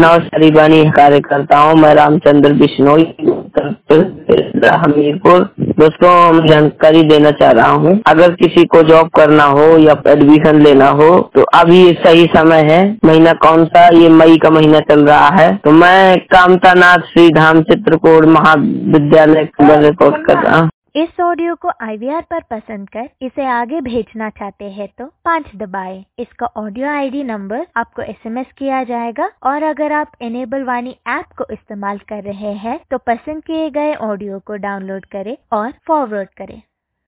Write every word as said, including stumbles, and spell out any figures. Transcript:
नवसारी वाणी कार्यकर्ता हूँ। मैं रामचंद्र बिश्नोई, हमीरपुर। दोस्तों, हम जानकारी देना चाह रहा हूँ, अगर किसी को जॉब करना हो या एडमिशन लेना हो तो अभी सही समय है। महीना कौन सा? ये मई का महीना चल रहा है। तो मैं कामतानाथ श्री धाम चित्रकूट महाविद्यालय रिपोर्ट कर रहा हूँ। इस ऑडियो को आई वी आर पर पसंद कर इसे आगे भेजना चाहते हैं तो पाँच दबाएं। इसका ऑडियो आई डी नंबर आपको एस एम एस किया जाएगा और अगर आप इनेबल वाणी ऐप को इस्तेमाल कर रहे हैं तो पसंद किए गए ऑडियो को डाउनलोड करें और फॉरवर्ड करें।